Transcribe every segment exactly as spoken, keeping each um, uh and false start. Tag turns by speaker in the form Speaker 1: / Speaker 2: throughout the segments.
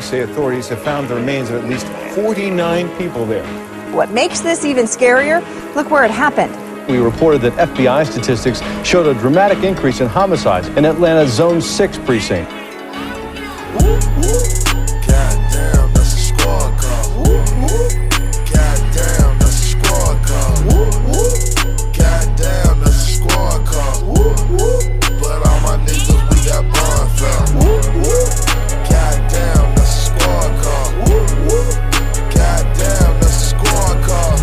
Speaker 1: police say authorities have found the remains of at least forty-nine people there.
Speaker 2: What makes this even scarier? Look where it happened.
Speaker 1: We reported that F B I statistics showed a dramatic increase in homicides in Atlanta's Zone six precinct.
Speaker 3: Goddamn, that's a squad car. Goddamn, that's a squad car. Goddamn, that's a squad car. But all my niggas, we got bond found. Goddamn, that's a squad car. Goddamn, that's a squad car.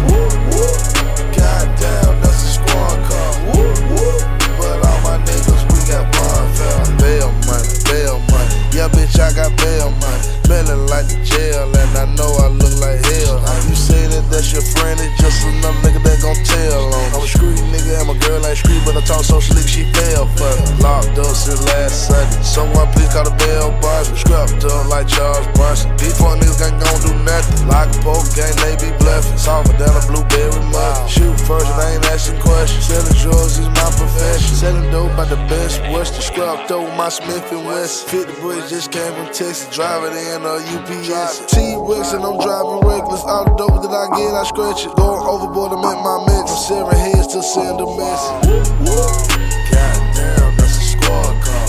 Speaker 3: Goddamn, that's a squad car. But all my niggas, we got bond found. Bail money, bail money. Yeah, bitch, I got bail money. Smelling like the jail, and I know I look like hell. You say that that's your friend, it's just another nigga that gon' tell on. I'm a street nigga, and my girl ain't street, but I talk so slick, she fell for it. Locked up since last Sunday. Someone please call the bell boss. Scrapped up like Charles Bronson. These fuck niggas ain't gon' do nothing. Like a poker game, they be bluffing. Softer down a blueberry mud. Shoot first, and I ain't asking questions. Selling drugs is my profession. Selling dope by the best Western. Scrapped over my Smith and West. fifty bricks just came from Texas. Drive it in a U P S. T-Rex and I'm driving reckless. All the dope that I get, I scratch it. Going overboard, I'm at my mix. From seven heads to send a message. Goddamn, that's a squad car.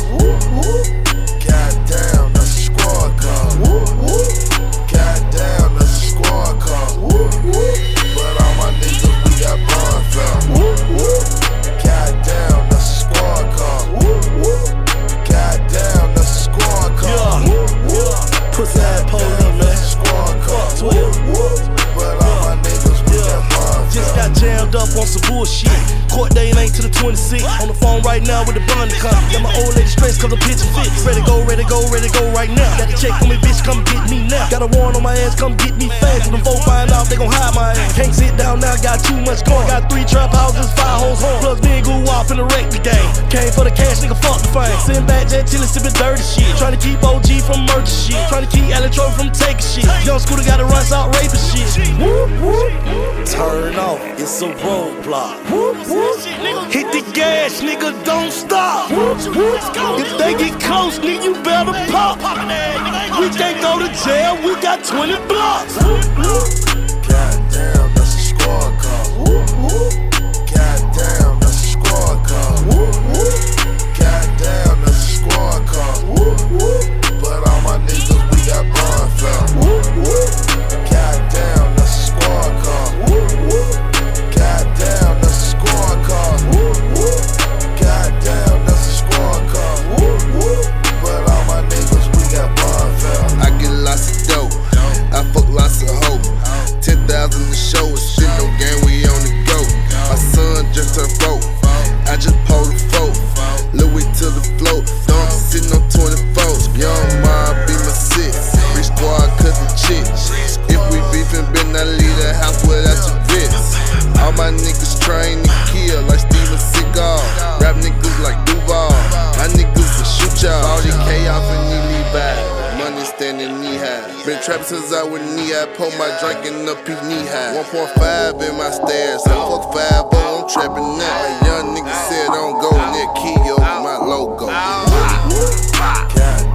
Speaker 3: Goddamn, that's a squad car. Goddamn, that's a squad car. But all my niggas, we got bond found. Goddamn, that's a squad car. Goddamn, that's a squad car.
Speaker 4: Pussy ass police, man.
Speaker 3: Squad car. But all my niggas, we got bond
Speaker 4: Just got
Speaker 3: found.
Speaker 4: jammed up on some bullshit. Court date ain't to the twenty-sixth. On the phone right now with the bond come. Got my old lady stressed cause the picture fits. Ready to go, ready to go, ready to go right now. Got a check on me, bitch, come get me now. Got a warrant on my ass, come get me fast. When them folks find out, they gon' hide my ass. Can't sit down now, got too much going. Got three trap houses, five hoes home. Plus me and Goo off in the wreck the game. Came for the cash, nigga, fuck the fame. Sitting back, jet chillin', sippin' dirty shit. Trying to keep O G from murder shit. Trying to keep Electro from taking shit. Young Scooter gotta run out raping shit. Turn off, it's a roadblock. Hit the gas, nigga, don't stop. If they get close, nigga, you better pop. We can't go to jail, we got twenty blocks.
Speaker 3: Goddamn, that's a squad car. Goddamn, that's a squad car. Goddamn, that's a squad car. But all my niggas, we got bond found. Goddamn, that's a squad car. Goddamn, that's a squad car. Goddamn, that's a squad car. But all my niggas, we got bond found.
Speaker 5: I get lots of dope, I fuck lots of hoes. Ten thousand to show us, shit no game, we on the go. My son just turned four, I just pulled a four. Louis to the float, don't sitting on twenty-fours. Young mob be my six, rich squad cutting chicks. If we beefin', better not leave the house without your bits. All my niggas train to kill like Steven Seagal. Rap niggas like Duval, my niggas will shoot y'all. All the K off and knee knee back. Money standing knee high. Been trapping since I was knee high. Pour my drink in up his knee high. one point five in my stairs. I fuck five, but I'm trapping now. My young nigga said don't go near key over my logo.
Speaker 3: God